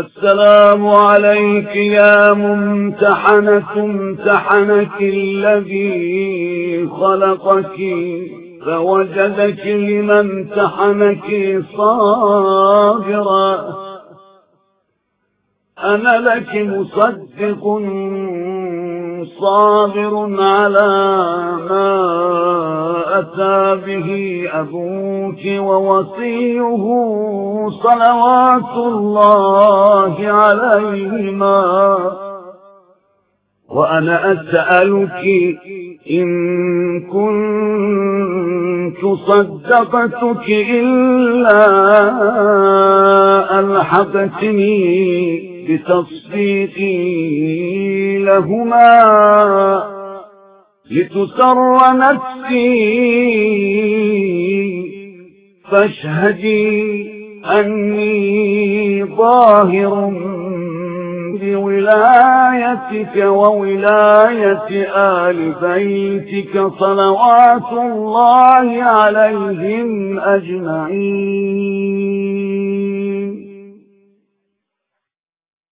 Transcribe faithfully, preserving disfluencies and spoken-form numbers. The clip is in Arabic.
السلام عليك يا ممتحنة امتحنك الذي خلقك فوجدك لمن امتحنك صابرا. أنا لك مصدق صابر على ما أتى به أبوك ووصيه صلوات الله عليهما. وأنا أسألك إن كنت صدقتك إلا ألحقتني بتصديقي لهما لتسر نفسي، فاشهدي أني ظاهر بولايتك وولاية آل بيتك صلوات الله عليهم أجمعين.